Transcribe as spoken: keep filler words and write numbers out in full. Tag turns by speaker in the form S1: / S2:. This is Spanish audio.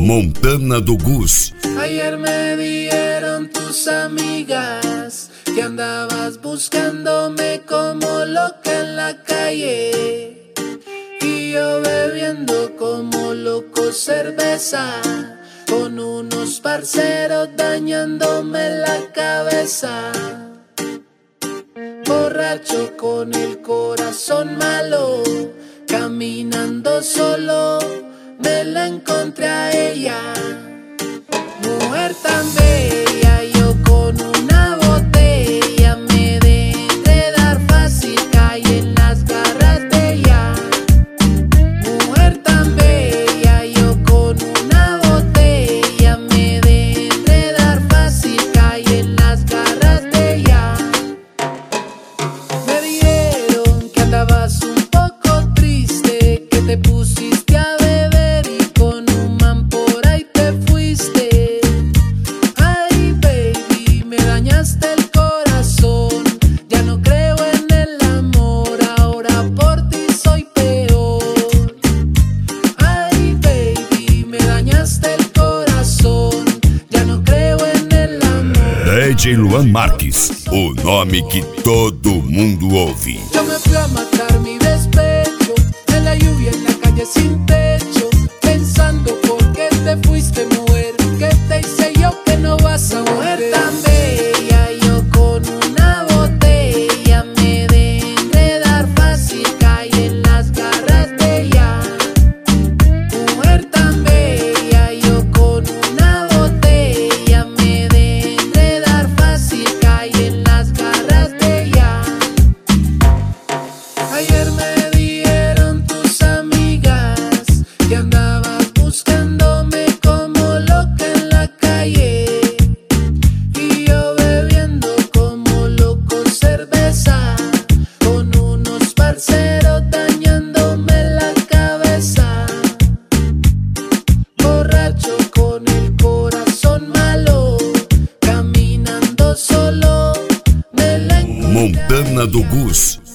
S1: Montana do Gus.
S2: Ayer me dijeron tus amigas que andabas buscándome como loca en la calle, y yo bebiendo como loco cerveza con unos parceros dañándome la cabeza. Borracho con el corazón malo, caminando solo, me la encontré a ella. Mujer tan bella, yo con una botella me dejé dar fácil, caí en las garras de ella. Mujer tan bella, yo con una botella me dejé dar fácil, caí en las garras de ella. Me dijeron que andabas un poco triste, que te pusiste a beber y con un man por ahí te fuiste. Ay, baby, me dañaste el corazón. Ya no creo en el amor, ahora por ti soy peor. Ay, baby, me dañaste el corazón. Ya no creo en el amor.
S1: D J Luan Marques, o nome que todo mundo ouve.
S2: Yo me fui a matar mi despecho, en la lluvia, en la calle sin techo, pensando por qué te fuiste, mujer. ¿Qué te hice yo que no vas a volver? Mujer tan bella, yo con una botella me dejé dar fácil, caí en las garras de ella. Mujer tan bella, yo con una botella me dejé dar fácil, caí en las garras de ella. Ayer me dijeron tus amigas que andabas buscándome como loca en la calle, y yo bebiendo como loco cerveza con unos parceros dañándome la cabeza. Borracho con el corazón malo, caminando solo, me la encontré.
S1: Montana do Gus.